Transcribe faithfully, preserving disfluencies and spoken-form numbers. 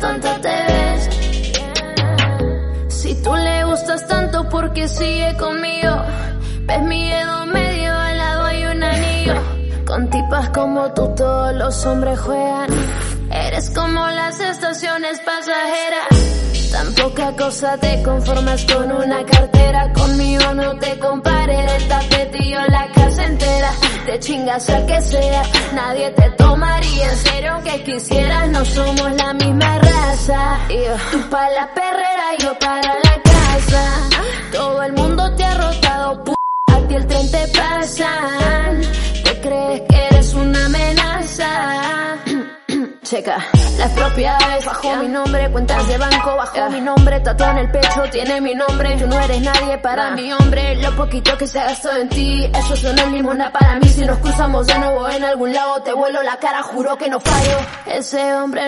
tonta te ves. Si tú le gustas tanto, ¿por qué sigue conmigo? Ves mi dedo medio, al lado hay un anillo. Con tipas como tú todos los hombres juegan. Eres como las estaciones pasajeras. Tan poca cosa te conformas con una cartera. Conmigo no te compares, el tapetillo la casa entera. Te chingas a que sea, nadie te tomaría en serio aunque quisieras. No somos la misma raza. Tú pa' la perrera, yo para la casa. Todo el mundo te ha rotado, p***, a ti el tren te pasan. ¿Te crees que eres una amenaza? Checa, las propiedades bajo mi nombre, cuentas de banco bajo yeah. mi nombre, tatuado en el pecho tiene mi nombre. Tú no eres nadie para nah. mi hombre, lo poquito que se gastó en ti, eso son el mismo nada para mí. Si nos cruzamos de nuevo en algún lado, te vuelo la cara, juro que no fallo. Ese hombre